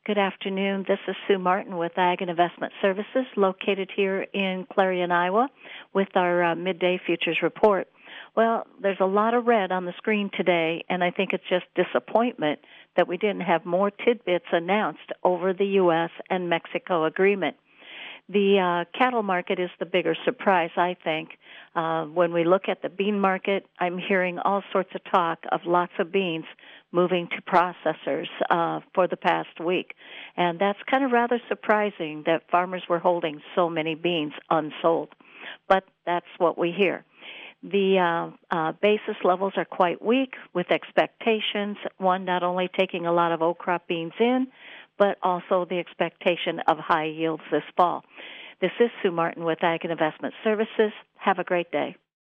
Good afternoon. This is Sue Martin with Ag and Investment Services, located here in Clarion, Iowa, with our midday futures report. Well, there's a lot of red on the screen today, and I think it's just disappointment that we didn't have more tidbits announced over the U.S. and Mexico agreement. The cattle market is the bigger surprise, I think. When we look at the bean market, I'm hearing all sorts of talk of lots of beans moving to processors for the past week. And that's kind of rather surprising that farmers were holding so many beans unsold. But that's what we hear. The basis levels are quite weak with expectations, one not only taking a lot of old crop beans in, but also the expectation of high yields this fall. This is Sue Martin with Ag and Investment Services. Have a great day.